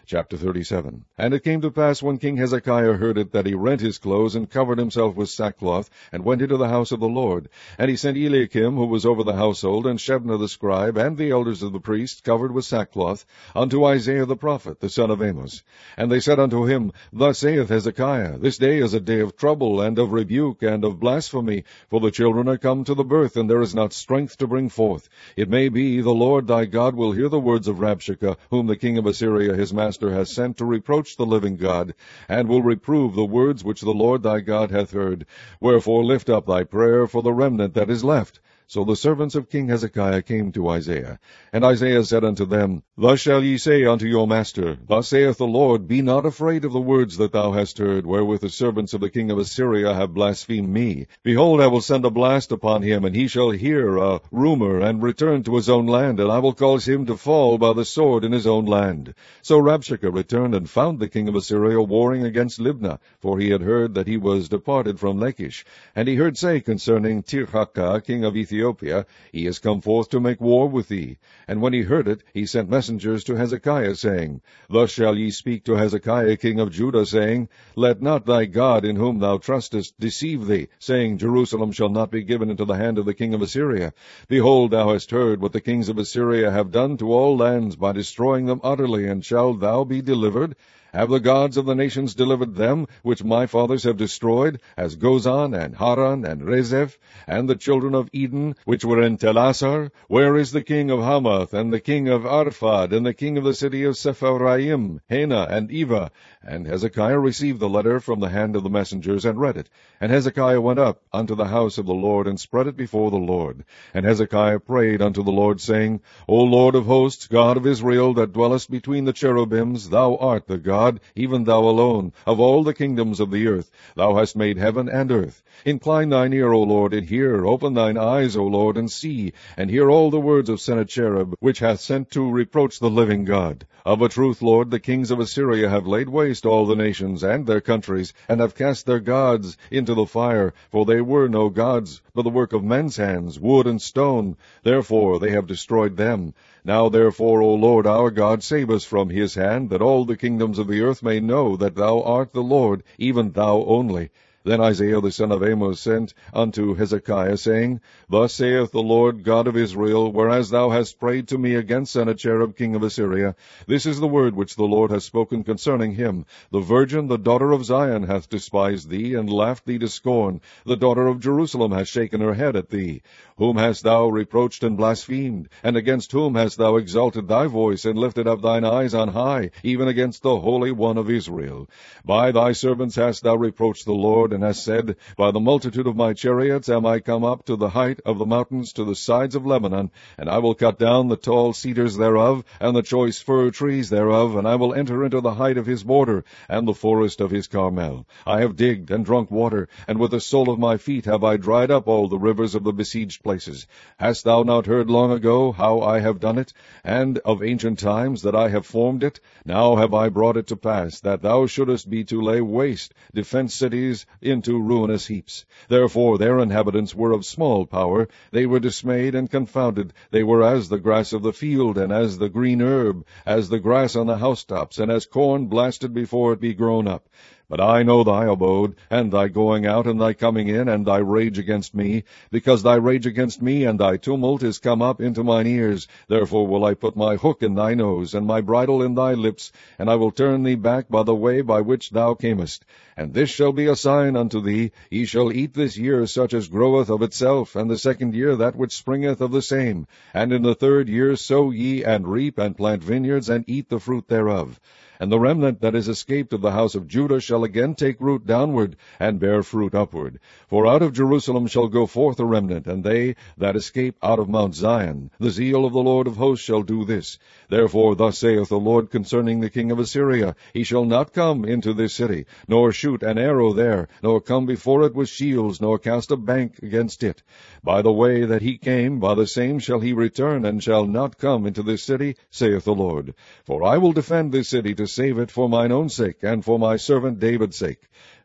Chapter 37. And it came to pass, when King Hezekiah heard it, that he rent his clothes, and covered himself with sackcloth, and went into the house of the Lord. And he sent Eliakim, who was over the household, and Shebna the scribe, and the elders of the priests, covered with sackcloth, unto Isaiah the prophet, the son of Amos. And they said unto him, Thus saith Hezekiah, This day is a day of trouble, and of rebuke, and of blasphemy, for the children are come to the birth, and there is not strength to bring forth. It may be the Lord thy God will hear the words of Rabshakeh, whom the king of Assyria his master has sent to reproach the living God, and will reprove the words which the Lord thy God hath heard. Wherefore lift up thy prayer for the remnant that is left. So the servants of King Hezekiah came to Isaiah. And Isaiah said unto them, Thus shall ye say unto your master, Thus saith the Lord, Be not afraid of the words that thou hast heard, wherewith the servants of the king of Assyria have blasphemed me. Behold, I will send a blast upon him, and he shall hear a rumor, and return to his own land, and I will cause him to fall by the sword in his own land. So Rabshakeh returned, and found the king of Assyria warring against Libnah, for he had heard that he was departed from Lachish. And he heard say concerning Tirhakah, king of Ethiopia, He is come forth to make war with thee. And when he heard it, he sent messengers to Hezekiah, saying, Thus shall ye speak to Hezekiah king of Judah, saying, Let not thy God in whom thou trustest deceive thee, saying, Jerusalem shall not be given into the hand of the king of Assyria. Behold, thou hast heard what the kings of Assyria have done to all lands by destroying them utterly, and shalt thou be delivered? Have the gods of the nations delivered them, which my fathers have destroyed, as Gozan, and Haran, and Rezeph, and the children of Eden, which were in Telassar? Where is the king of Hamath, and the king of Arphad, and the king of the city of Sepharvaim, Hena, and Eva? And Hezekiah received the letter from the hand of the messengers, and read it. And Hezekiah went up unto the house of the Lord, and spread it before the Lord. And Hezekiah prayed unto the Lord, saying, O Lord of hosts, God of Israel, that dwellest between the cherubims, thou art the God, even thou alone, of all the kingdoms of the earth. Thou hast made heaven and earth. Incline thine ear, O Lord, and hear. Open thine eyes, O Lord, and see, and hear all the words of Sennacherib, which hath sent to reproach the living God. Of a truth, Lord, the kings of Assyria have laid waste all the nations and their countries, and have cast their gods into the fire, for they were no gods, but the work of men's hands, wood and stone. Therefore they have destroyed them. Now therefore, O Lord our God, save us from his hand, that all the kingdoms of the earth may know that thou art the Lord, even thou only. Then Isaiah the son of Amos sent unto Hezekiah, saying, Thus saith the Lord God of Israel, whereas thou hast prayed to me against Sennacherib king of Assyria, this is the word which the Lord hath spoken concerning him. The virgin, the daughter of Zion, hath despised thee, and laughed thee to scorn. The daughter of Jerusalem hath shaken her head at thee. Whom hast thou reproached and blasphemed? And against whom hast thou exalted thy voice, and lifted up thine eyes on high, even against the Holy One of Israel? By thy servants hast thou reproached the Lord, and hast said, By the multitude of my chariots am I come up to the height of the mountains, to the sides of Lebanon, and I will cut down the tall cedars thereof, and the choice fir trees thereof, and I will enter into the height of his border, and the forest of his Carmel. I have digged and drunk water, and with the sole of my feet have I dried up all the rivers of the besieged places. Hast thou not heard long ago how I have done it, and of ancient times that I have formed it? Now have I brought it to pass, that thou shouldest be to lay waste defenced cities into ruinous heaps. Therefore their inhabitants were of small power. They were dismayed and confounded. They were as the grass of the field, and as the green herb, as the grass on the housetops, and as corn blasted before it be grown up. But I know thy abode, and thy going out, and thy coming in, and thy rage against me, because thy rage against me and thy tumult is come up into mine ears. Therefore will I put my hook in thy nose, and my bridle in thy lips, and I will turn thee back by the way by which thou camest. And this shall be a sign unto thee, ye shall eat this year such as groweth of itself, and the second year that which springeth of the same. And in the third year sow ye, and reap, and plant vineyards, and eat the fruit thereof. And the remnant that is escaped of the house of Judah shall again take root downward, and bear fruit upward. For out of Jerusalem shall go forth a remnant, and they that escape out of Mount Zion. The zeal of the Lord of hosts shall do this. Therefore thus saith the Lord concerning the king of Assyria, He shall not come into this city, nor shoot an arrow there, nor come before it with shields, nor cast a bank against it. By the way that he came, by the same shall he return, and shall not come into this city, saith the Lord. For I will defend this city to save it for mine own sake, and for my servant David's sake.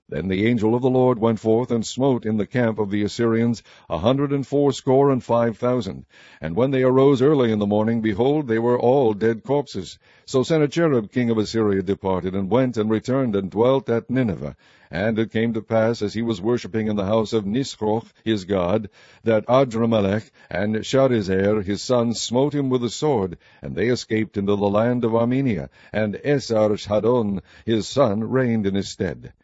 Then the angel of the Lord went forth and smote in the camp of the Assyrians 180,500. And when they arose early in the morning, behold, they were all dead corpses. So Sennacherib king of Assyria departed, and went and returned, and dwelt at Nineveh. And it came to pass, as he was worshipping in the house of Nisroch his god, that Adramelech and Sharezer his son smote him with the sword, and they escaped into the land of Armenia, and Esarhaddon his son reigned in his stead.